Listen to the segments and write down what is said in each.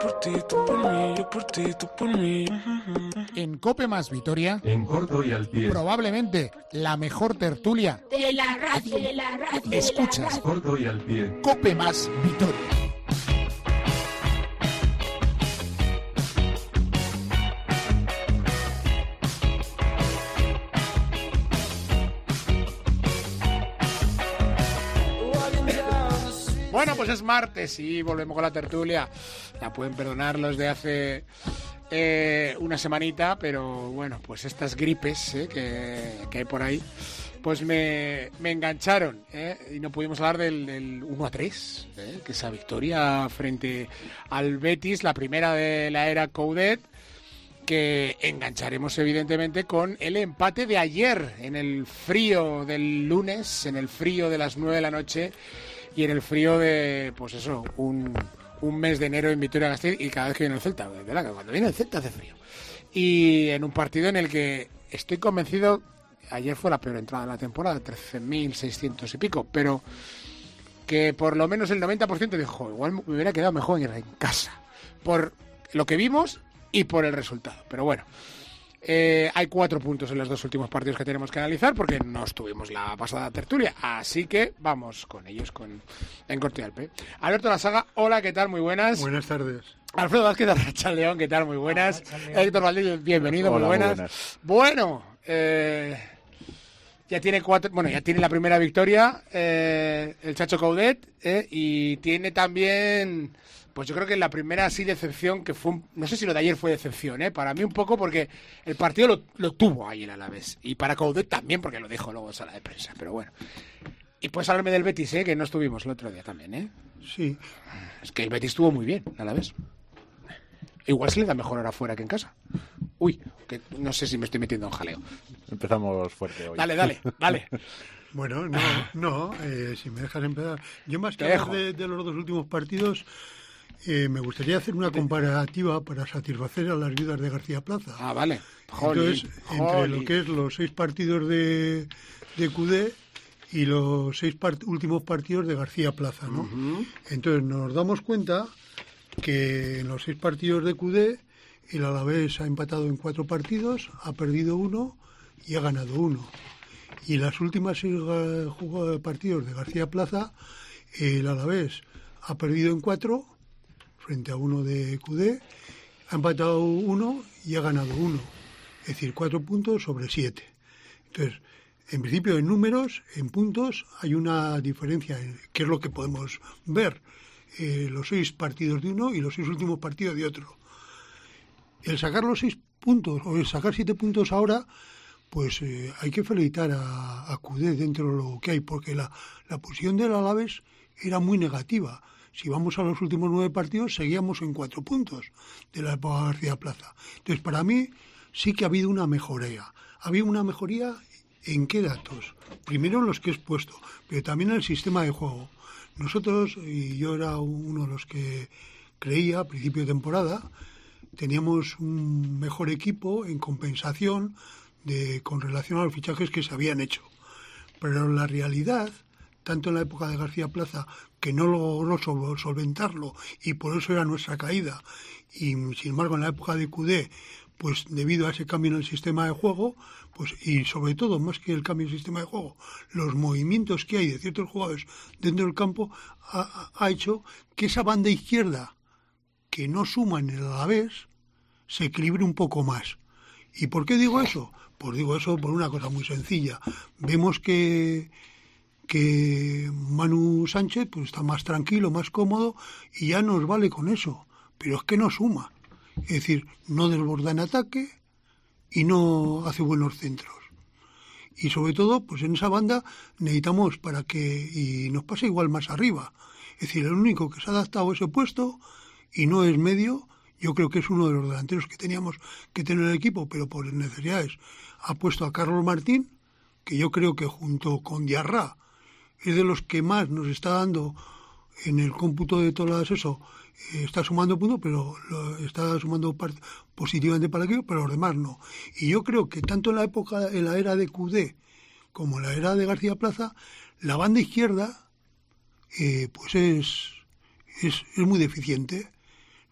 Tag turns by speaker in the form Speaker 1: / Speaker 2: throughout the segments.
Speaker 1: por ti, tú por mí, yo por ti, tú por mí.
Speaker 2: En COPE más Vitoria,
Speaker 3: en corto y al pie,
Speaker 2: probablemente la mejor tertulia
Speaker 4: de la radio.
Speaker 2: Escuchas
Speaker 3: corto y al pie.
Speaker 2: COPE más Vitoria. Bueno, pues es martes y volvemos con la tertulia. La pueden perdonar los de hace una semanita, pero bueno, pues estas gripes que hay por ahí, pues me engancharon, y no pudimos hablar del 1-3, que esa victoria frente al Betis, la primera de la era Coudet, que engancharemos evidentemente con el empate de ayer, en el frío del lunes, en el frío de las 9 de la noche, y en el frío de, pues eso, un mes de enero en Vitoria-Gasteiz, y cada vez que viene el Celta, ¿verdad? Cuando viene el Celta hace frío. Y en un partido en el que estoy convencido, ayer fue la peor entrada de la temporada, 13.600 y pico, pero que por lo menos el 90% dijo, igual me hubiera quedado mejor en casa, por lo que vimos y por el resultado. Pero bueno, hay 4 puntos en los 2 últimos partidos que tenemos que analizar porque no estuvimos la pasada tertulia, así que vamos con ellos en corto y al pie. Alberto Lasaga, hola, ¿qué tal? Muy buenas.
Speaker 5: Buenas tardes.
Speaker 2: Alfredo Vázquez, Arrachal León, ¿qué tal? Muy buenas. Héctor Valdés, bienvenido. Hola, muy buenas. Bueno, ya tiene ya tiene la primera victoria el Chacho Coudet, y tiene también, pues yo creo que la primera así decepción, que fue, no sé si lo de ayer fue decepción, para mí un poco, porque el partido lo tuvo ahí el Alavés, y para Coudet también, porque lo dijo luego en sala de prensa, pero bueno. Y puedes hablarme del Betis, que no estuvimos el otro día también,
Speaker 5: Sí.
Speaker 2: Es que el Betis estuvo muy bien, el Alavés. Igual se le da mejor ahora fuera que en casa. Uy, que no sé si me estoy metiendo en jaleo.
Speaker 6: Empezamos fuerte hoy.
Speaker 2: Dale.
Speaker 5: Bueno, si me dejas empezar. Yo más que hablar de los 2 últimos partidos, me gustaría hacer una comparativa para satisfacer a las viudas de García Plaza.
Speaker 2: Ah, vale.
Speaker 5: Entonces, entre lo que es los 6 partidos de Coudet y los 6 últimos partidos de García Plaza, ¿no? Uh-huh. Entonces nos damos cuenta que en los 6 partidos de Coudet el Alavés ha empatado en 4 partidos, ha perdido 1 y ha ganado 1. Y las últimas 6 partidos de García Plaza, el Alavés ha perdido en 4 frente a 1 de Coudet, ha empatado 1 y ha ganado 1. Es decir, 4 puntos sobre 7. Entonces, en principio, en números, en puntos, hay una diferencia, que es lo que podemos ver. Los 6 partidos de uno y los 6 últimos partidos de otro. El sacar los 6 puntos, o el sacar 7 puntos ahora, pues hay que felicitar a Coudet dentro de lo que hay, porque la posición del Alavés era muy negativa. Si vamos a los últimos 9 partidos, seguíamos en 4 puntos de la época de García Plaza. Entonces, para mí, sí que ha habido una mejoría. Ha habido una mejoría en qué datos. Primero en los que he expuesto, pero también en el sistema de juego. Nosotros, y yo era uno de los que creía a principio de temporada, teníamos un mejor equipo en compensación con relación a los fichajes que se habían hecho. Pero la realidad, tanto en la época de García Plaza, que no logró solventarlo y por eso era nuestra caída, y sin embargo en la época de Coudet, pues debido a ese cambio en el sistema de juego, pues y sobre todo, más que el cambio en el sistema de juego, los movimientos que hay de ciertos jugadores dentro del campo ha hecho que esa banda izquierda, que no suma en el Alavés, se equilibre un poco más. ¿Y por qué digo eso? Pues digo eso por una cosa muy sencilla. Vemos que Manu Sánchez pues está más tranquilo, más cómodo, y ya nos vale con eso. Pero es que no suma. Es decir, no desborda en ataque y no hace buenos centros. Y sobre todo, pues en esa banda necesitamos y nos pasa igual más arriba. Es decir, el único que se ha adaptado a ese puesto y no es medio, yo creo que es uno de los delanteros que teníamos que tener en el equipo, pero por necesidades ha puesto a Carlos Martín, que yo creo que junto con Diarra es de los que más nos está dando en el cómputo de todas eso. Está sumando puntos, pero está sumando positivamente para el equipo, pero los demás no. Y yo creo que tanto en la era de Coudet como en la era de García Plaza, la banda izquierda pues es muy deficiente.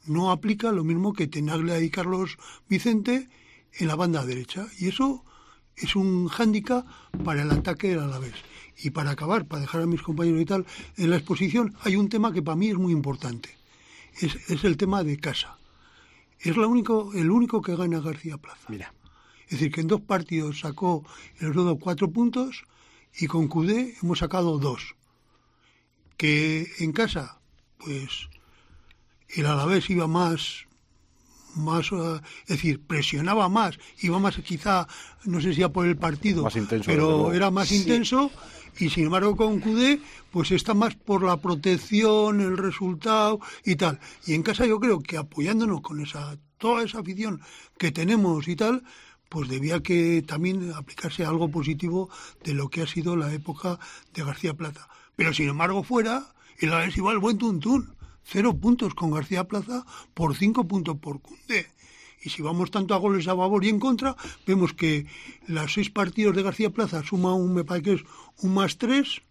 Speaker 5: no aplica lo mismo que Tenaglia y Carlos Vicente en la banda derecha. Y eso es un hándicap para el ataque del Alavés. Y para acabar, para dejar a mis compañeros y tal, en la exposición hay un tema que para mí es muy importante. Es el tema de casa. Es el único que gana García Plaza.
Speaker 2: Mira.
Speaker 5: Es decir, que en 2 partidos sacó el Rodo 4 puntos y con Cudé hemos sacado 2. Que en casa, pues el Alavés iba más, es decir, presionaba más, iba más quizá, no sé si a por el partido,
Speaker 6: más intenso,
Speaker 5: pero era más intenso, y sin embargo con Cudé pues está más por la protección, el resultado y tal. Y en casa yo creo que apoyándonos con toda esa afición que tenemos y tal, pues debía que también aplicarse algo positivo de lo que ha sido la época de García Plaza. Pero sin embargo fuera, el Alavés iba al buen tuntún. 0 puntos con García Plaza por 5 puntos por Cundé. Y si vamos tanto a goles a favor y en contra, vemos que los 6 partidos de García Plaza suma me parece que es un +3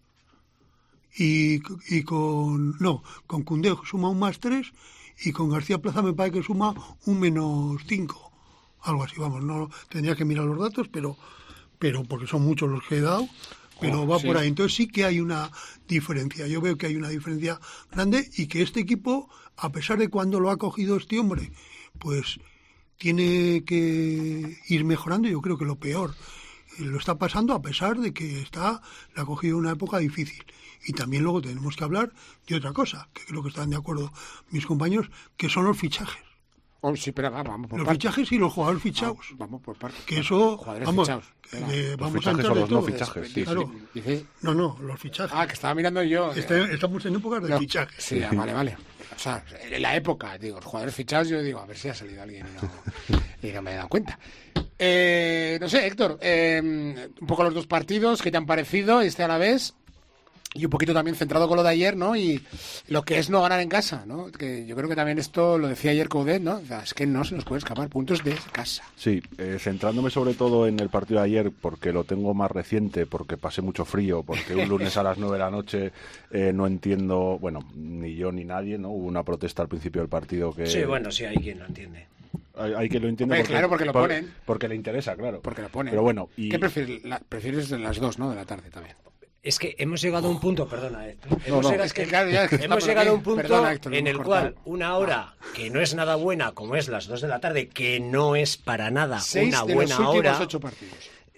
Speaker 5: y con Cundé suma un +3 y con García Plaza me parece que suma un -5. Algo así, vamos, no tendría que mirar los datos, pero porque son muchos los que he dado. Pero va por ahí. Entonces sí que hay una diferencia. Yo veo que hay una diferencia grande y que este equipo, a pesar de cuando lo ha cogido este hombre, pues tiene que ir mejorando. Yo creo que lo peor lo está pasando a pesar de que le ha cogido una época difícil. Y también luego tenemos que hablar de otra cosa, que creo que están de acuerdo mis compañeros, que son los fichajes.
Speaker 2: Oh, sí, pero vamos por
Speaker 5: los
Speaker 2: parte.
Speaker 5: Fichajes y los jugadores fichados.
Speaker 2: Vamos por parte.
Speaker 5: Que eso,
Speaker 2: vamos
Speaker 5: vamos
Speaker 6: los fichajes
Speaker 5: a entrar
Speaker 6: o
Speaker 5: de
Speaker 6: los
Speaker 5: todo.
Speaker 6: no fichajes, sí,
Speaker 5: claro.
Speaker 2: ¿Dices?
Speaker 5: No, los fichajes.
Speaker 2: Que estaba mirando yo.
Speaker 5: Estamos en épocas de fichajes.
Speaker 2: Sí, vale. O sea, en la época, digo, los jugadores fichados, yo digo, a ver si ha salido alguien y no me he dado cuenta. No sé, Héctor, un poco los 2 partidos, ¿qué te han parecido? Este a la vez. Y un poquito también centrado con lo de ayer, ¿no? Y lo que es no ganar en casa, ¿no? Que yo creo que también esto lo decía ayer Coudet, ¿no? O sea, es que no se nos puede escapar puntos de casa.
Speaker 6: Sí, centrándome sobre todo en el partido de ayer, porque lo tengo más reciente, porque pasé mucho frío, porque un lunes a las 9 de la noche no entiendo, bueno, ni yo ni nadie, ¿no? Hubo una protesta al principio del partido que...
Speaker 4: Sí, bueno, sí, hay quien lo entiende.
Speaker 6: Hay que lo entiende
Speaker 2: porque lo ponen.
Speaker 6: Porque le interesa, claro.
Speaker 2: Porque lo ponen.
Speaker 6: Pero bueno,
Speaker 2: ¿qué prefieres? Prefieres de las 2, ¿no? De la tarde también.
Speaker 4: Es que hemos llegado a un punto, perdona,
Speaker 2: hemos
Speaker 4: llegado a un punto
Speaker 2: Héctor,
Speaker 4: en el cual una hora que no es nada buena, como es las 2 de la tarde, que no es para nada una buena hora.
Speaker 2: 8 partidos.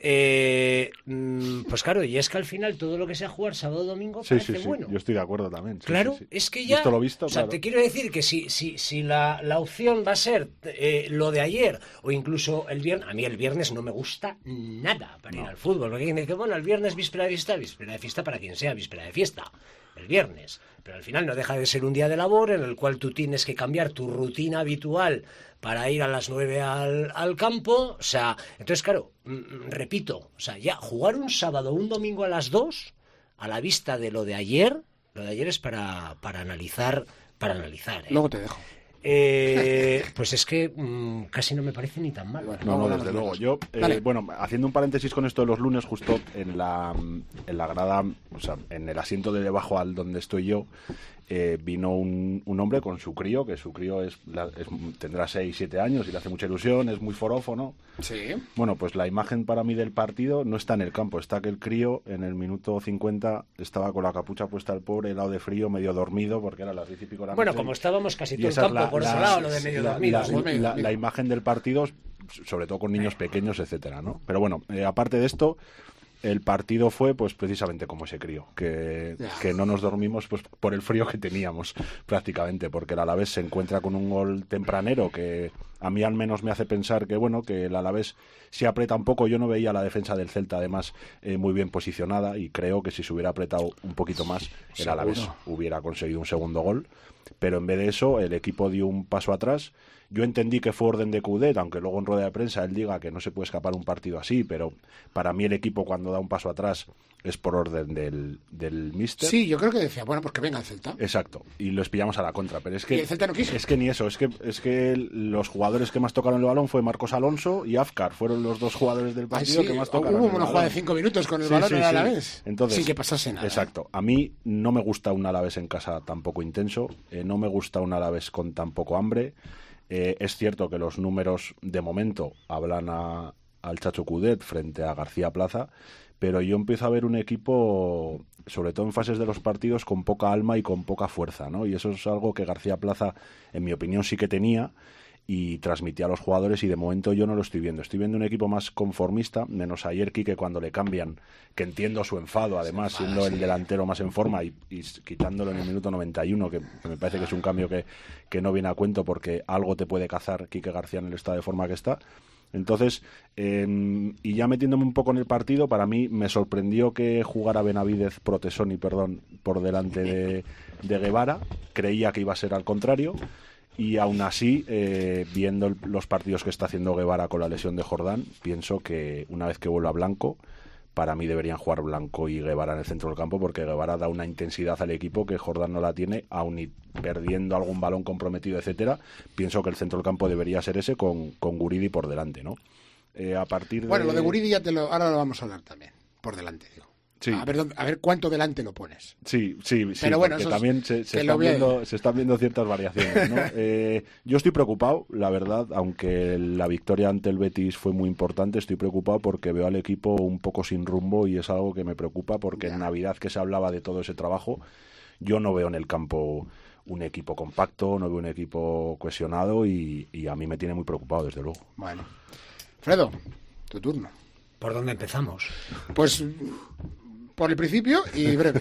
Speaker 4: Pues claro, y es que al final todo lo que sea jugar sábado o domingo parece bueno.
Speaker 6: Yo estoy de acuerdo también.
Speaker 4: Claro, es que ya...
Speaker 6: Visto lo visto,
Speaker 4: o sea,
Speaker 6: claro.
Speaker 4: te quiero decir que si la opción va a ser lo de ayer o incluso el viernes... A mí el viernes no me gusta nada para ir al fútbol. Porque hay que bueno, el viernes víspera de fiesta para quien sea víspera de fiesta. El viernes. Pero al final no deja de ser un día de labor en el cual tú tienes que cambiar tu rutina habitual para ir a las 9 al campo. O sea, entonces claro, repito, o sea, ya jugar un sábado o un domingo a las 2 a la vista de lo de ayer es para analizar.
Speaker 2: Luego te dejo.
Speaker 4: Pues es que casi no me parece ni tan mal.
Speaker 6: No, desde luego. Yo, bueno, haciendo un paréntesis con esto de los lunes, justo en la grada, o sea, en el asiento de debajo al donde estoy yo, vino un hombre con su crío, que su crío tendrá 6-7 años y le hace mucha ilusión, es muy forófono.
Speaker 2: Sí.
Speaker 6: Bueno, pues la imagen para mí del partido no está en el campo, está que el crío en el minuto 50 estaba con la capucha puesta al pobre, helado de frío, medio dormido, porque era las 10 y pico de la noche.
Speaker 4: Bueno, como estábamos casi todo el campo por ese lado, lo de medio dormido.
Speaker 6: La imagen del partido, sobre todo con niños pequeños, etcétera, ¿no? Pero bueno, aparte de esto, el partido fue pues precisamente como ese crío, que no nos dormimos pues por el frío que teníamos prácticamente, porque el Alavés se encuentra con un gol tempranero que a mí al menos me hace pensar que bueno, que el Alavés se aprieta un poco. Yo no veía la defensa del Celta además muy bien posicionada y creo que si se hubiera apretado un poquito más el Alavés hubiera conseguido un segundo gol, pero en vez de eso el equipo dio un paso atrás. Yo entendí que fue orden de Coudet, aunque luego en rueda de prensa él diga que no se puede escapar un partido así, pero para mí el equipo cuando da un paso atrás es por orden del míster.
Speaker 2: Sí, yo creo que decía, bueno, pues que venga el Celta.
Speaker 6: Exacto, y los pillamos a la contra, pero es que...
Speaker 2: Y el Celta no quiso.
Speaker 6: Es que ni eso, es que los jugadores que más tocaron el balón fue Marcos Alonso y Afkar, fueron los 2 jugadores del partido que más tocaron.
Speaker 2: Hubo una jugada de 5 minutos con el balón en el Alavés.
Speaker 6: Entonces,
Speaker 2: sin que pasase nada.
Speaker 6: Exacto, a mí no me gusta un Alavés en casa tampoco intenso, no me gusta un Alavés con tan poco hambre. Es cierto que los números de momento hablan al Chacho Coudet frente a García Plaza, pero yo empiezo a ver un equipo, sobre todo en fases de los partidos, con poca alma y con poca fuerza, ¿no? Y eso es algo que García Plaza, en mi opinión, sí que tenía y transmitía a los jugadores, y de momento yo no lo estoy viendo. Estoy viendo un equipo más conformista, menos ayer Quique cuando le cambian, que entiendo su enfado, además, siendo el delantero más en forma y quitándolo en el minuto 91, que me parece que es un cambio que no viene a cuento, porque algo te puede cazar Quique García en el estado de forma que está. Entonces, y ya metiéndome un poco en el partido, para mí me sorprendió que jugara Benavidez, Protesoni, perdón, por delante de Guevara. Creía que iba a ser al contrario. Y aún así, viendo los partidos que está haciendo Guevara con la lesión de Jordán, pienso que una vez que vuelva Blanco, para mí deberían jugar Blanco y Guevara en el centro del campo, porque Guevara da una intensidad al equipo que Jordán no la tiene, aun y perdiendo algún balón comprometido, etcétera. Pienso que el centro del campo debería ser ese con Guridi por delante, ¿no? A partir de...
Speaker 2: Bueno, lo de Guridi ahora lo vamos a hablar también, por delante, digo.
Speaker 6: Sí.
Speaker 2: A ver cuánto delante lo pones.
Speaker 6: Sí,
Speaker 2: pero bueno,
Speaker 6: porque también se están viendo ciertas variaciones, ¿no? Yo estoy preocupado, la verdad, aunque la victoria ante el Betis fue muy importante, estoy preocupado porque veo al equipo un poco sin rumbo, y es algo que me preocupa, porque en Navidad, que se hablaba de todo ese trabajo, yo no veo en el campo un equipo compacto, no veo un equipo cohesionado, y a mí me tiene muy preocupado, desde luego.
Speaker 2: Bueno, Fredo, tu turno.
Speaker 4: ¿Por dónde empezamos?
Speaker 2: Pues por el principio y breve.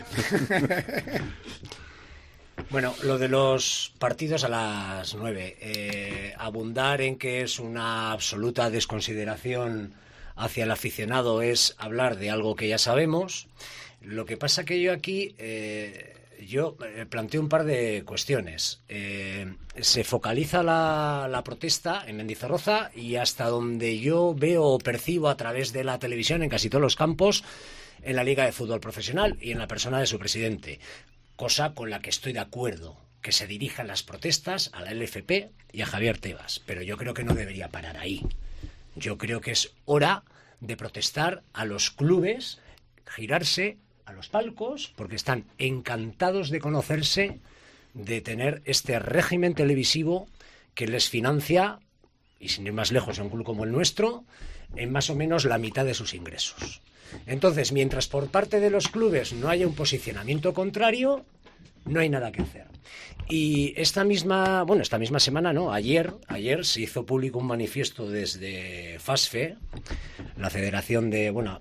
Speaker 4: Bueno, lo de los partidos a las 9. Abundar en que es una absoluta desconsideración hacia el aficionado es hablar de algo que ya sabemos. Lo que pasa que yo aquí planteo un par de cuestiones. Se focaliza la protesta en Mendizorroza, y hasta donde yo veo o percibo a través de la televisión en casi todos los campos, en la Liga de Fútbol Profesional y en la persona de su presidente, cosa con la que estoy de acuerdo, que se dirijan las protestas a la LFP y a Javier Tebas, pero yo creo que no debería parar ahí. Yo creo que es hora de protestar a los clubes, girarse a los palcos, porque están encantados de conocerse, de tener este régimen televisivo que les financia, y sin ir más lejos a un club como el nuestro, en más o menos la mitad de sus ingresos. Entonces, mientras por parte de los clubes no haya un posicionamiento contrario, no hay nada que hacer. Y esta misma semana, no, ayer se hizo público un manifiesto desde FASFE, la federación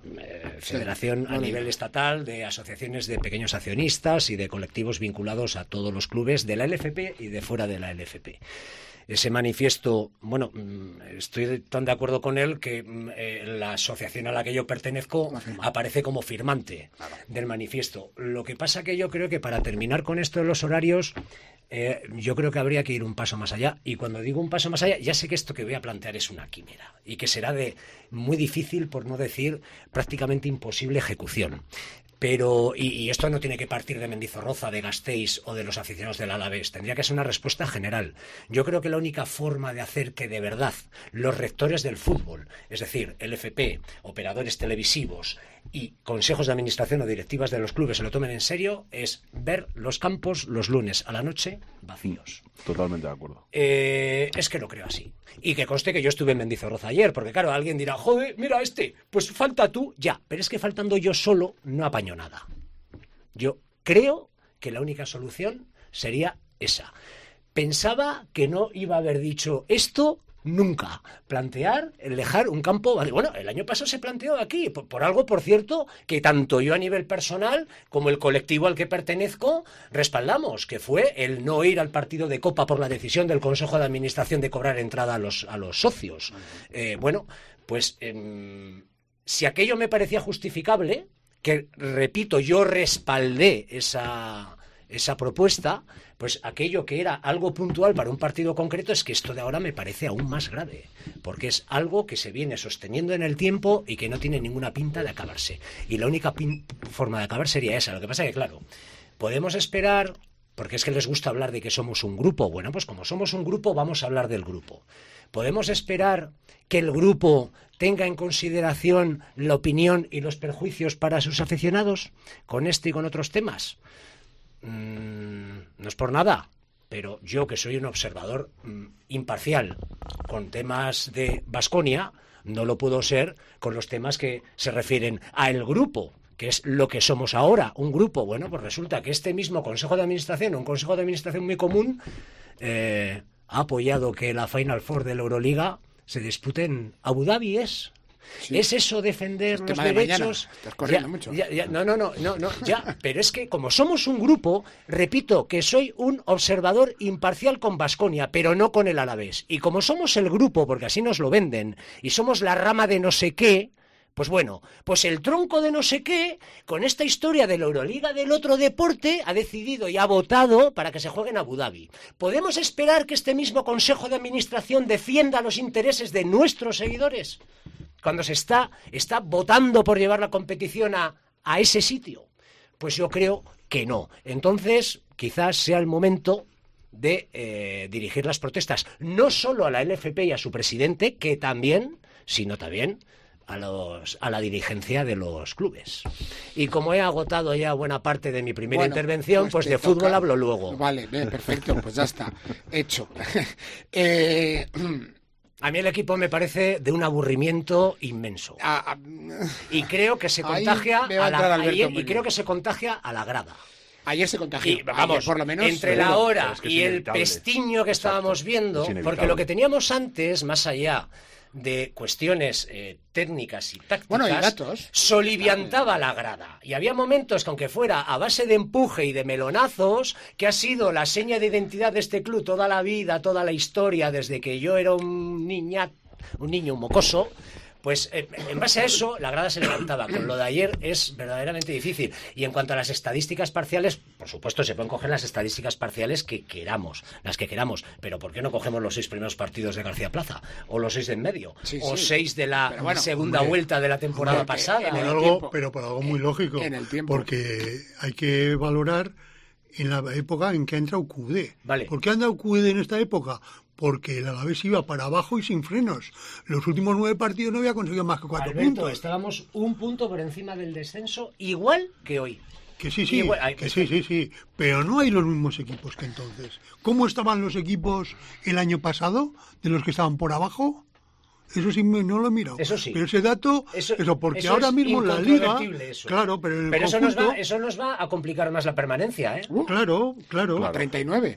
Speaker 4: a nivel estatal de asociaciones de pequeños accionistas y de colectivos vinculados a todos los clubes de la LFP y de fuera de la LFP. Ese manifiesto, estoy tan de acuerdo con él que la asociación a la que yo pertenezco aparece como firmante del manifiesto. Lo que pasa que yo creo que para terminar con esto de los horarios, yo creo que habría que ir un paso más allá. Y cuando digo un paso más allá, ya sé que esto que voy a plantear es una quimera y que será de muy difícil, por no decir prácticamente imposible ejecución. Pero, y esto no tiene que partir de Mendizorroza, de Gasteiz o de los aficionados del Alavés, tendría que ser una respuesta general. Yo creo que la única forma de hacer que de verdad los rectores del fútbol, es decir, LFP, operadores televisivos y consejos de administración o directivas de los clubes se lo tomen en serio, es ver los campos los lunes a la noche vacíos.
Speaker 6: Totalmente de acuerdo.
Speaker 4: Es que lo creo así. Y que conste que yo estuve en Mendizorroza ayer, porque claro, alguien dirá, joder, mira pues falta tú, ya. Pero es que faltando yo solo no apaño nada. Yo creo que la única solución sería esa. Pensaba que no iba a haber dicho esto nunca. Plantear el dejar un campo... Bueno, el año pasado se planteó aquí, por algo, por cierto, que tanto yo a nivel personal como el colectivo al que pertenezco respaldamos, que fue el no ir al partido de Copa por la decisión del Consejo de Administración de cobrar entrada a los socios. Si aquello me parecía justificable, que, repito, yo respaldé esa propuesta, pues aquello que era algo puntual para un partido concreto, es que esto de ahora me parece aún más grave, porque es algo que se viene sosteniendo en el tiempo y que no tiene ninguna pinta de acabarse. Y la única forma de acabar sería esa. Lo que pasa es que, claro, podemos esperar, porque es que les gusta hablar de que somos un grupo. Bueno, pues como somos un grupo, vamos a hablar del grupo. ¿Podemos esperar que el grupo tenga en consideración la opinión y los perjuicios para sus aficionados con este y con otros temas? No es por nada, pero yo, que soy un observador imparcial con temas de Baskonia, no lo puedo ser con los temas que se refieren al grupo, que es lo que somos ahora, un grupo. Bueno, pues resulta que este mismo Consejo de Administración, un Consejo de Administración muy común, ha apoyado que la Final Four de la Euroliga se dispute en Abu Dhabi,
Speaker 2: Sí.
Speaker 4: ¿Es eso defender los derechos?
Speaker 2: Estás corriendo mucho.
Speaker 4: No, pero es que como somos un grupo, repito que soy un observador imparcial con Baskonia, pero no con el Alavés. Y como somos el grupo, porque así nos lo venden, y somos la rama de no sé qué, pues bueno, pues el tronco de no sé qué, con esta historia de la Euroliga del otro deporte, ha decidido y ha votado para que se juegue en Abu Dhabi. ¿Podemos esperar que este mismo Consejo de Administración defienda los intereses de nuestros seguidores cuando se está votando por llevar la competición a ese sitio? Pues yo creo que no. Entonces, quizás sea el momento de dirigir las protestas, no solo a la LFP y a su presidente, que también, sino también a la dirigencia de los clubes. Y como he agotado ya buena parte de mi primera intervención, pues de fútbol hablo luego.
Speaker 2: Vale, perfecto, pues ya está, hecho.
Speaker 4: A mí el equipo me parece de un aburrimiento inmenso. Y creo que se contagia creo que se contagia a la grada.
Speaker 2: Ayer se contagió.
Speaker 4: Y, vamos,
Speaker 2: ayer, por lo menos.
Speaker 4: Entre la hora y el pestiño que estábamos viendo, porque lo que teníamos antes, más allá de cuestiones técnicas y tácticas,
Speaker 2: y datos,
Speaker 4: soliviantaba la grada. Y había momentos que, aunque fuera a base de empuje y de melonazos, que ha sido la seña de identidad de este club toda la vida, toda la historia, desde que yo era un niño, un mocoso, pues en base a eso la grada se levantaba. Con lo de ayer es verdaderamente difícil. Y en cuanto a las estadísticas parciales, por supuesto se pueden coger las estadísticas parciales que queramos, las que queramos, pero ¿por qué no cogemos los 6 primeros partidos de García Plaza? O los 6 de en medio, o 6 de la segunda vuelta de la temporada pasada.
Speaker 5: Pero por algo muy lógico,
Speaker 2: en el tiempo.
Speaker 5: Porque hay que valorar en la época en que ha entrado QD.
Speaker 4: Vale.
Speaker 5: ¿Por qué ha entrado QD en esta época? Porque el Alavés iba para abajo y sin frenos. Los últimos 9 partidos no había conseguido más que 4 puntos.
Speaker 4: Estábamos un punto por encima del descenso, igual que hoy.
Speaker 5: Que sí,
Speaker 4: sí.
Speaker 5: Pero no hay los mismos equipos que entonces. ¿Cómo estaban los equipos el año pasado, de los que estaban por abajo? Eso sí no lo he mirado.
Speaker 4: Eso sí.
Speaker 5: Pero ese dato, porque
Speaker 4: eso
Speaker 5: ahora mismo la liga...
Speaker 4: Eso.
Speaker 5: Claro, pero en el
Speaker 4: pero
Speaker 5: conjunto,
Speaker 4: eso nos va a complicar más la permanencia, ¿eh?
Speaker 5: Claro.
Speaker 2: 39,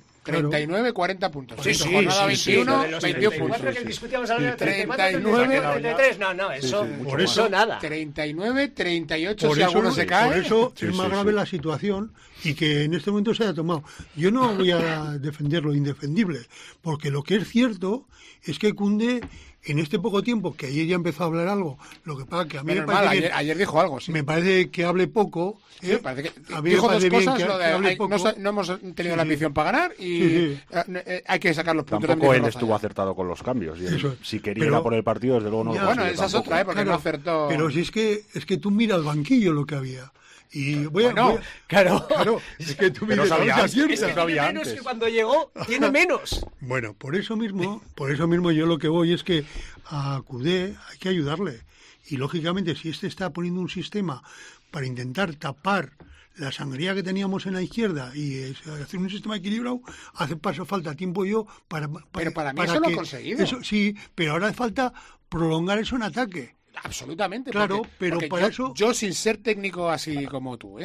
Speaker 2: 40 puntos.
Speaker 4: Sí,
Speaker 2: jornada 21, 21
Speaker 4: puntos.
Speaker 2: puntos.
Speaker 4: Que discutíamos ahora de
Speaker 2: 39,
Speaker 4: 33. No, eso, por eso nada.
Speaker 2: 39, 38
Speaker 5: por
Speaker 2: si
Speaker 5: eso,
Speaker 2: alguno se cae.
Speaker 5: Por eso es más grave la situación y que en este momento se haya tomado. Yo no voy a defender lo indefendible, porque lo que es cierto es que Koundé, en este poco tiempo, que ayer ya empezó a hablar algo, lo que pasa que a mí me parece
Speaker 2: ayer dijo algo, sí.
Speaker 5: Me parece que hable poco.
Speaker 2: Sí, parece que dijo dos cosas, no hemos tenido la ambición para ganar y hay que sacar los puntos.
Speaker 6: Tampoco él estuvo acertado con los cambios. Y si quería ir a por el partido, desde luego no lo consiguió.
Speaker 2: Bueno, esa es otra, porque no acertó.
Speaker 5: Pero si es que tú mira el banquillo lo que había. Y
Speaker 4: claro,
Speaker 5: es que tú
Speaker 6: pero
Speaker 5: miras
Speaker 6: es que
Speaker 4: tiene menos que cuando llegó, tiene menos.
Speaker 5: Bueno, por eso mismo yo lo que voy es que a Koundé hay que ayudarle. Y lógicamente, si está poniendo un sistema para intentar tapar la sangría que teníamos en la izquierda y hacer un sistema equilibrado, hace falta tiempo
Speaker 2: pero para mí eso lo ha conseguido.
Speaker 5: Eso, sí, pero ahora hace falta prolongar eso en ataque.
Speaker 2: Absolutamente.
Speaker 5: Claro, pero para eso...
Speaker 2: Yo, sin ser técnico así como tú,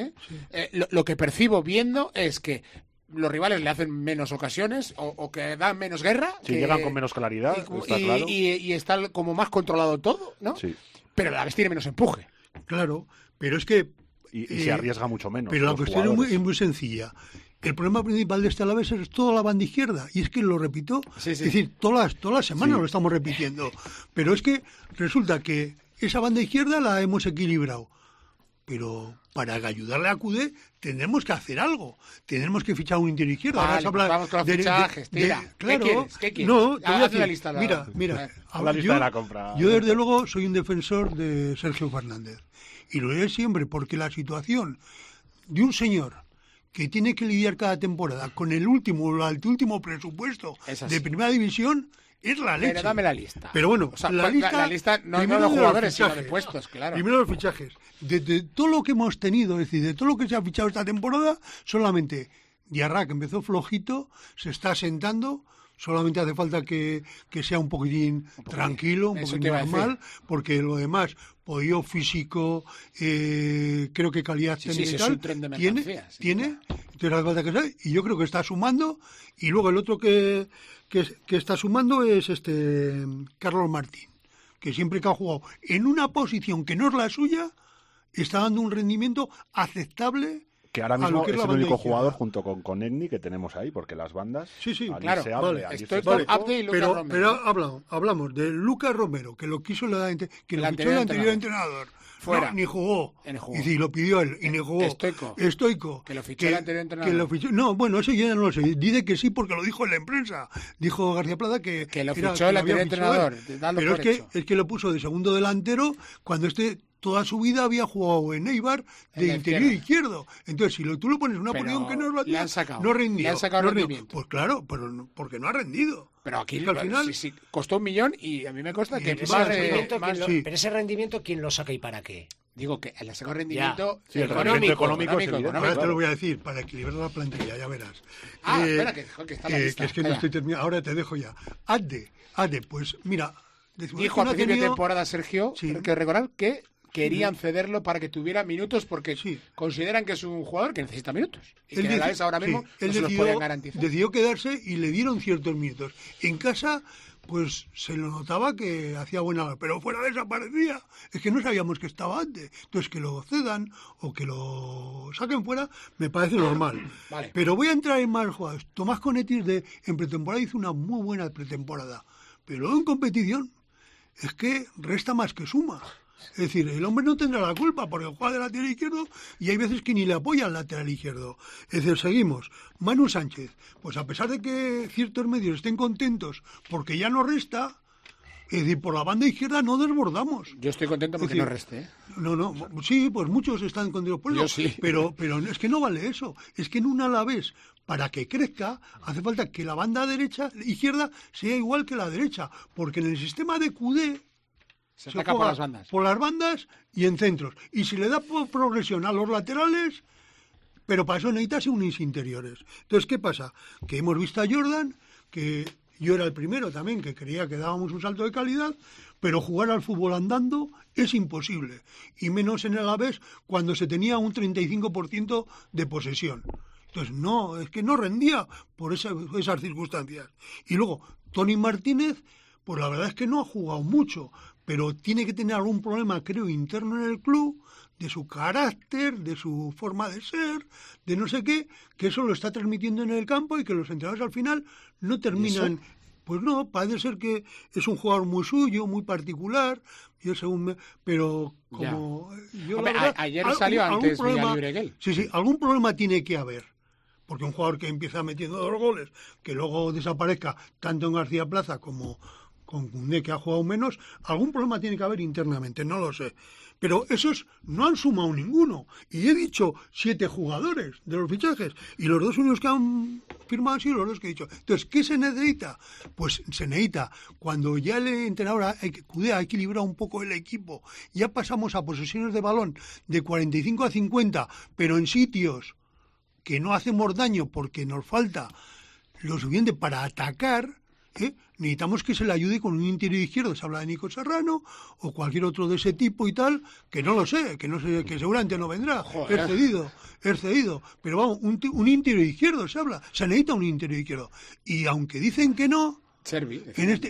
Speaker 2: lo que percibo viendo es que los rivales le hacen menos ocasiones o que dan menos guerra.
Speaker 6: Sí, llegan con menos claridad, está claro.
Speaker 2: Y está como más controlado todo, ¿no?
Speaker 6: Sí.
Speaker 2: Pero a la vez tiene menos empuje.
Speaker 5: Claro, pero es que...
Speaker 6: Y se arriesga mucho menos.
Speaker 5: Pero la cuestión es muy sencilla. El problema principal de este Alavés es toda la banda izquierda. Y es que lo repito, es decir, todas las semanas lo estamos repitiendo. Pero es que resulta que esa banda izquierda la hemos equilibrado. Pero para ayudarle a Koundé tendremos que hacer algo. Tendremos que fichar un interior izquierdo.
Speaker 2: Vale, vamos con los fichajes, tira.
Speaker 5: Claro.
Speaker 2: ¿Qué quieres?
Speaker 5: No, te voy a
Speaker 2: Haz
Speaker 5: decir,
Speaker 2: la lista.
Speaker 5: mira.
Speaker 6: La lista de la compra.
Speaker 5: Yo desde luego soy un defensor de Sergio Fernández. Y lo diré siempre porque la situación de un señor que tiene que lidiar cada temporada con el último presupuesto de primera división es la leche.
Speaker 2: Pero dame la lista.
Speaker 5: Pero bueno,
Speaker 2: la lista no de los jugadores, sino de puestos, claro.
Speaker 5: Primero los fichajes. De todo lo que hemos tenido, es decir, de todo lo que se ha fichado esta temporada, solamente Diarra, que empezó flojito, se está asentando. Solamente hace falta que sea un poquitín tranquilo, un
Speaker 2: Eso
Speaker 5: poquitín
Speaker 2: te iba a
Speaker 5: normal,
Speaker 2: decir.
Speaker 5: porque lo demás, poderío físico, creo que calidad
Speaker 2: Sí,
Speaker 5: técnica
Speaker 2: sí,
Speaker 5: y
Speaker 2: es
Speaker 5: tal,
Speaker 2: un tren de mercancías, sí,
Speaker 5: tiene, entonces hace falta que sea, y yo creo que está sumando, y luego el otro que está sumando es Carlos Martín, que siempre que ha jugado en una posición que no es la suya, está dando un rendimiento aceptable.
Speaker 6: Que ahora
Speaker 5: a lo
Speaker 6: mismo
Speaker 5: que
Speaker 6: es
Speaker 5: la
Speaker 6: el
Speaker 5: banda
Speaker 6: único
Speaker 5: izquierda.
Speaker 6: jugador junto con Egni que tenemos ahí, porque las bandas...
Speaker 5: Sí, sí,
Speaker 6: Ali
Speaker 2: claro,
Speaker 6: se abre,
Speaker 5: vale.
Speaker 6: Ali
Speaker 2: Estoy
Speaker 6: se
Speaker 2: con
Speaker 6: toca.
Speaker 2: Abde y Lucas Romero.
Speaker 5: Pero hablamos de Lucas Romero, que lo quiso que
Speaker 2: El
Speaker 5: lo fichó el anterior entrenador.
Speaker 2: Fuera.
Speaker 5: No, ni jugó.
Speaker 2: Ni jugó.
Speaker 5: Y sí, lo pidió él, y ni jugó.
Speaker 2: Estoico. Que lo fichó el anterior entrenador.
Speaker 5: No, bueno, eso yo ya no lo sé. Dice que sí porque lo dijo en la prensa. Dijo García Plata que
Speaker 2: lo
Speaker 5: era-
Speaker 2: fichó
Speaker 5: que
Speaker 2: el
Speaker 5: lo había
Speaker 2: anterior
Speaker 5: fichado él.
Speaker 2: entrenador. Dalo
Speaker 5: Pero
Speaker 2: por
Speaker 5: es
Speaker 2: hecho.
Speaker 5: que lo puso de segundo delantero cuando toda su vida había jugado en Eibar
Speaker 2: En
Speaker 5: de
Speaker 2: la
Speaker 5: interior
Speaker 2: izquierda.
Speaker 5: izquierdo. Entonces, si tú lo pones en una
Speaker 2: Pero
Speaker 5: posición que no es la
Speaker 2: le
Speaker 5: tuya,
Speaker 2: han sacado.
Speaker 5: no rendió.
Speaker 2: Le han sacado
Speaker 5: no rendió.
Speaker 2: rendimiento.
Speaker 5: Pues claro, pero porque no ha rendido.
Speaker 2: Pero aquí
Speaker 5: Es que al final...
Speaker 2: sí, costó 1 millón y a mí me consta que
Speaker 5: Y
Speaker 4: Ese
Speaker 2: más
Speaker 4: rendimiento,
Speaker 2: más-
Speaker 5: sí.
Speaker 4: pero ese rendimiento, ¿quién lo saca y para qué?
Speaker 2: Digo que le sacó rendimiento
Speaker 6: Sí, el rendimiento económico es evidente.
Speaker 5: Ahora te lo voy a decir, para equilibrar la plantilla, ya verás.
Speaker 2: Espera, que está en la lista.
Speaker 5: Que es que no
Speaker 2: Calla.
Speaker 5: estoy terminando. Ahora te dejo ya. Adde, pues mira.
Speaker 2: Dijo a principio de temporada Sergio,
Speaker 5: Sí.
Speaker 2: hay que recordar que querían cederlo para que tuviera minutos porque
Speaker 5: Sí.
Speaker 2: consideran que es un jugador que necesita minutos. Y
Speaker 5: Él
Speaker 2: que
Speaker 5: deci-
Speaker 2: a la ahora mismo
Speaker 5: sí,
Speaker 2: no
Speaker 5: él
Speaker 2: se los podían garantizar.
Speaker 5: decidió quedarse y le dieron ciertos minutos. En casa, pues se lo notaba que hacía buena labor, pero fuera desaparecía. Es que no sabíamos que estaba antes. Entonces, que lo cedan o que lo saquen fuera, me parece normal.
Speaker 2: Vale.
Speaker 5: Pero voy a entrar en más jugadores. Tomás Conetis en pretemporada hizo una muy buena pretemporada. Pero luego en competición es que resta más que suma. Es decir, el hombre no tendrá la culpa porque juega de lateral izquierdo y hay veces que ni le apoya al lateral izquierdo. Es decir, seguimos. Manu Sánchez, pues a pesar de que ciertos medios estén contentos porque ya no resta, es decir, por la banda izquierda no desbordamos.
Speaker 2: Yo estoy contento porque
Speaker 5: Es decir,
Speaker 2: no reste. ¿eh?
Speaker 5: No, sí, pues muchos están contentos por eso.
Speaker 2: Yo sí.
Speaker 5: Pero es que no vale eso. Es que en un Alavés, para que crezca, hace falta que la banda izquierda sea igual que la derecha. Porque en el sistema de QD
Speaker 2: Se ataca por
Speaker 5: juega
Speaker 2: las bandas.
Speaker 5: por las bandas y en centros. Y si le da progresión a los laterales, pero para eso necesitas unis interiores. Entonces, ¿qué pasa? Que hemos visto a Jordan, que yo era el primero también, que creía que dábamos un salto de calidad, pero jugar al fútbol andando es imposible. Y menos en el Alavés cuando se tenía un 35% de posesión. Entonces, no, es que no rendía por esas circunstancias. Y luego, Tony Martínez, pues la verdad es que no ha jugado mucho, pero tiene que tener algún problema, creo, interno en el club, de su carácter, de su forma de ser, de no sé qué, que eso lo está transmitiendo en el campo y que los entrenadores al final no terminan... Pues no, parece ser que es un jugador muy suyo, muy particular, yo pero como... Yo,
Speaker 2: Hombre,
Speaker 5: la verdad,
Speaker 2: ayer salió antes
Speaker 5: problema,
Speaker 2: Villalibre que él.
Speaker 5: Sí, algún problema tiene que haber. Porque un jugador que empieza metiendo 2 goles, que luego desaparezca tanto en García Plaza como con Koundé, que ha jugado menos, algún problema tiene que haber internamente, no lo sé. Pero esos no han sumado ninguno. Y he dicho 7 jugadores de los fichajes. Y los 2 únicos que han firmado han sido los 2 que he dicho. Entonces, ¿qué se necesita? Pues se necesita, cuando ya el entrenador QD ha equilibrado un poco el equipo, ya pasamos a posesiones de balón de 45 a 50, pero en sitios que no hacemos daño porque nos falta lo suficiente para atacar, necesitamos que se le ayude con un interior izquierdo, se habla de Nico Serrano o cualquier otro de ese tipo y tal, que no lo sé, que seguramente no vendrá,
Speaker 2: Joder.
Speaker 5: es cedido, pero vamos, un interior izquierdo se habla, se necesita un interior izquierdo, y aunque dicen que no,
Speaker 2: Servi.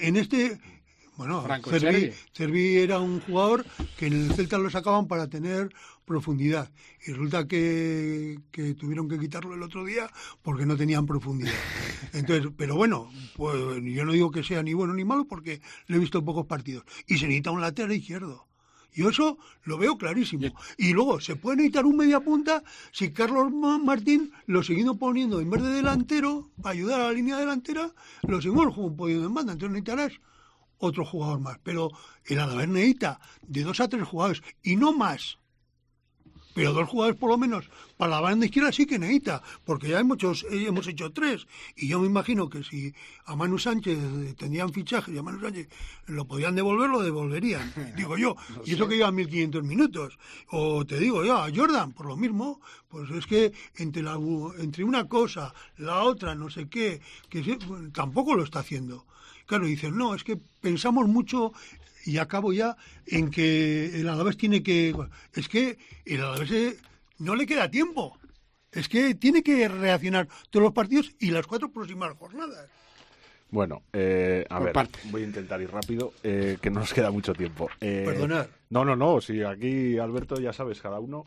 Speaker 5: bueno,
Speaker 2: Franco
Speaker 5: Cervi era un jugador que en el Celta lo sacaban para tener profundidad. Y resulta que tuvieron que quitarlo el otro día porque no tenían profundidad. Entonces, pero bueno, pues yo no digo que sea ni bueno ni malo porque le he visto pocos partidos. Y se necesita un lateral izquierdo. Y eso lo veo clarísimo. Y luego, se puede necesitar un media punta si Carlos Martín lo seguimos poniendo en vez de delantero, para ayudar a la línea delantera, lo seguimos poniendo en banda. Entonces necesitarás otro jugador más. Pero el Alavés necesita de 2 a 3 jugadores y no más. pero 2 jugadores por lo menos para la banda izquierda sí que necesita, porque ya hemos hecho 3, y yo me imagino que si a Manu Sánchez tendrían fichaje y a Manu Sánchez lo podían devolver, lo devolverían, digo yo, no y eso que lleva 1500 minutos, o te digo yo, a Jordan, por lo mismo, pues es que entre una cosa, la otra, no sé qué, tampoco lo está haciendo. Claro, dicen, no, es que pensamos mucho, y acabo ya, en que el Alavés tiene que... Es que el Alavés no le queda tiempo. Es que tiene que reaccionar todos los partidos y las 4 próximas jornadas.
Speaker 6: Bueno, a ver, voy a intentar ir rápido, que no nos queda mucho tiempo.
Speaker 5: Perdonad.
Speaker 6: No, si aquí, Alberto, ya sabes, cada uno.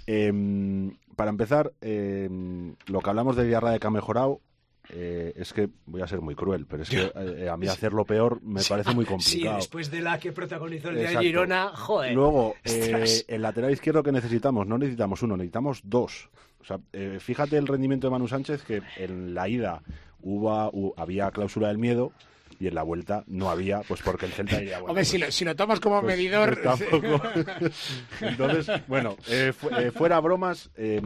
Speaker 6: Para empezar, lo que hablamos de Villarreal que ha mejorado, es que voy a ser muy cruel, pero es que a mí hacerlo peor me parece muy complicado.
Speaker 4: Sí, después de la que protagonizó el de Girona, joder.
Speaker 6: Luego, el lateral izquierdo que necesitamos, no necesitamos uno, necesitamos 2. O sea, fíjate el rendimiento de Manu Sánchez, que en la ida había cláusula del miedo y en la vuelta no había, pues porque el Celta iría... Bueno,
Speaker 2: hombre,
Speaker 6: pues,
Speaker 2: si lo tomas como
Speaker 6: pues,
Speaker 2: medidor...
Speaker 6: Pues tampoco. Entonces, bueno, fuera bromas,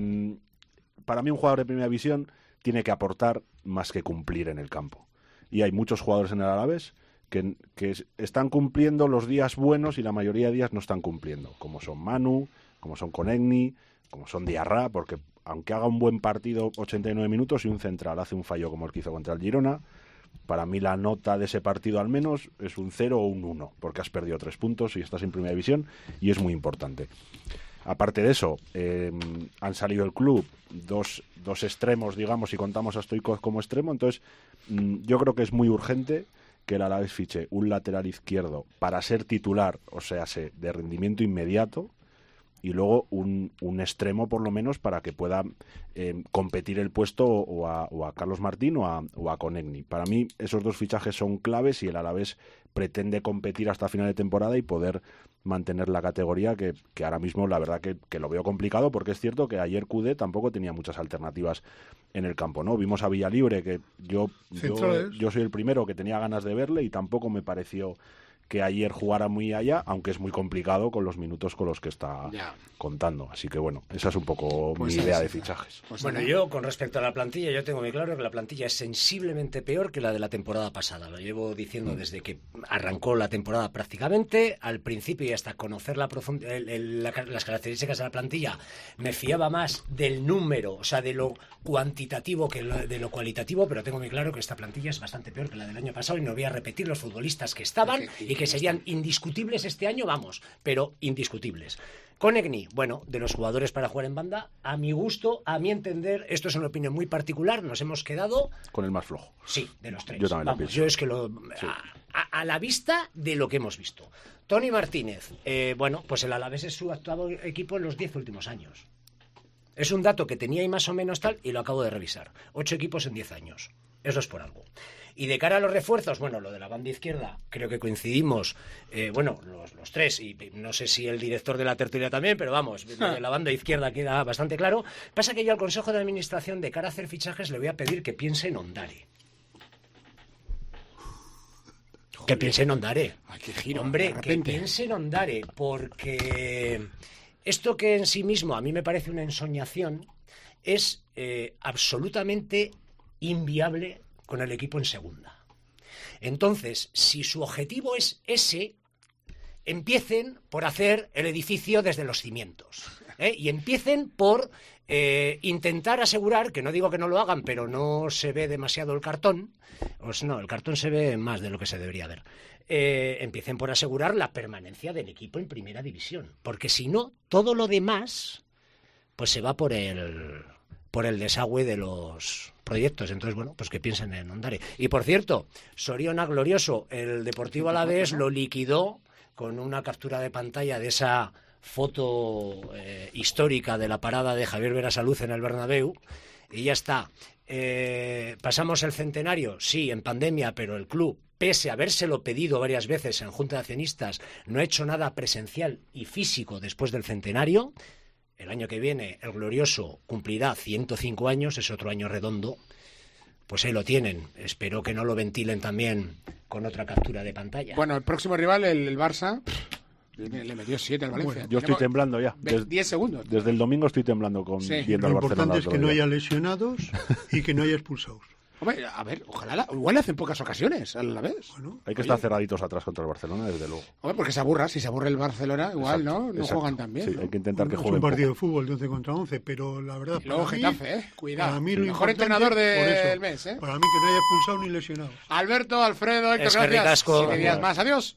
Speaker 6: para mí un jugador de primera división tiene que aportar más que cumplir en el campo. Y hay muchos jugadores en el Alavés que están cumpliendo los días buenos y la mayoría de días no están cumpliendo, como son Manu, como son Konechny, como son Diarra, porque aunque haga un buen partido 89 minutos y un central hace un fallo como el que hizo contra el Girona, para mí la nota de ese partido al menos es un 0 o un 1, porque has perdido 3 puntos y estás en primera división y es muy importante. Aparte de eso, han salido del club dos extremos, digamos, si contamos a Stoichkov como extremo, entonces yo creo que es muy urgente que el Alavés fiche un lateral izquierdo para ser titular, o sea, de rendimiento inmediato, y luego un extremo por lo menos para que pueda competir el puesto o a Carlos Martín o a Konechny. Para mí esos 2 fichajes son claves y el Alavés pretende competir hasta final de temporada y poder mantener la categoría que ahora mismo la verdad que lo veo complicado, porque es cierto que ayer Coudet tampoco tenía muchas alternativas en el campo, ¿no? Vimos a Villalibre, que yo soy el primero que tenía ganas de verle y tampoco me pareció que ayer jugara muy allá, aunque es muy complicado con los minutos con los que está contando. Así que bueno, esa es un poco mi idea de fichajes.
Speaker 4: Bueno, yo con respecto a la plantilla, yo tengo muy claro que la plantilla es sensiblemente peor que la de la temporada pasada. Lo llevo diciendo desde que arrancó la temporada prácticamente. Al principio y hasta conocer las características de la plantilla, me fiaba más del número, o sea, de lo cuantitativo que de lo cualitativo, pero tengo muy claro que esta plantilla es bastante peor que la del año pasado y no voy a repetir los futbolistas que estaban y que serían indiscutibles este año, vamos, pero indiscutibles. Konechny, bueno, de los jugadores para jugar en banda, a mi gusto, a mi entender, esto es una opinión muy particular, nos hemos quedado...
Speaker 6: Con el más flojo.
Speaker 4: Sí, de los 3.
Speaker 6: Yo también lo pienso.
Speaker 4: Yo es que a la vista de lo que hemos visto. Toni Martínez, bueno, pues el Alavés es su actual equipo en los 10 últimos años. Es un dato que tenía ahí más o menos tal y lo acabo de revisar. 8 equipos en 10 años. Eso es por algo. Y de cara a los refuerzos, bueno, lo de la banda izquierda, creo que coincidimos, bueno, los 3, y no sé si el director de la tertulia también, pero vamos, de la banda izquierda queda bastante claro. Pasa que yo al Consejo de Administración, de cara a hacer fichajes, le voy a pedir que piense en Ondare. Joder. Que piense en Ondare.
Speaker 2: Ay, qué giro,
Speaker 4: hombre, que piense en Ondare, porque esto que en sí mismo a mí me parece una ensoñación es absolutamente inviable con el equipo en segunda. Entonces, si su objetivo es ese, empiecen por hacer el edificio desde los cimientos, y empiecen por intentar asegurar, que no digo que no lo hagan, pero no se ve demasiado el cartón, pues no, el cartón se ve más de lo que se debería ver. Empiecen por asegurar la permanencia del equipo en primera división, porque si no, todo lo demás pues se va por el desagüe de los proyectos. Entonces, bueno, pues que piensen en Ondare. Y por cierto, Soriona glorioso, el Deportivo Alavés lo liquidó con una captura de pantalla de esa foto histórica de la parada de Javier Berasaluce en el Bernabéu, y ya está. ¿Pasamos el centenario? Sí, en pandemia, pero el club, pese a habérselo pedido varias veces en Junta de Accionistas, no ha hecho nada presencial y físico después del centenario. El año que viene el glorioso cumplirá 105 años, es otro año redondo. Pues ahí lo tienen. Espero que no lo ventilen también con otra captura de pantalla.
Speaker 2: Bueno, el próximo rival, el Barça. Le metió 7 al Valencia.
Speaker 6: Yo estoy temblando ya.
Speaker 2: 10 segundos.
Speaker 6: Desde el domingo estoy temblando viendo
Speaker 5: Lo
Speaker 6: al Barcelona.
Speaker 5: importante es que no haya lesionados y que no haya expulsados.
Speaker 2: Hombre, a ver, ojalá, igual le hacen pocas ocasiones a la vez.
Speaker 5: Bueno,
Speaker 6: Hay que estar cerraditos atrás contra el Barcelona, desde luego.
Speaker 2: Hombre, porque se aburra, si se aburre el Barcelona, igual,
Speaker 6: Exacto,
Speaker 2: ¿no? No
Speaker 6: exacto.
Speaker 2: juegan tan bien.
Speaker 6: Sí,
Speaker 2: ¿no?
Speaker 6: hay que intentar que
Speaker 5: es
Speaker 6: jueguen
Speaker 5: un partido
Speaker 6: poco.
Speaker 5: de fútbol de 11 contra 11, pero la verdad...
Speaker 2: Y luego
Speaker 5: para mí-
Speaker 2: Getafe, cuidado.
Speaker 5: para mí
Speaker 2: El
Speaker 5: lo
Speaker 2: mejor
Speaker 5: importante,
Speaker 2: entrenador
Speaker 5: por
Speaker 2: del
Speaker 5: eso,
Speaker 2: mes, ¿eh?
Speaker 5: Para mí que no haya expulsado ni lesionado.
Speaker 2: Alberto, Alfredo, Héctor,
Speaker 4: Es que
Speaker 2: gracias.
Speaker 4: ricasco.
Speaker 2: 7 días más. Adiós.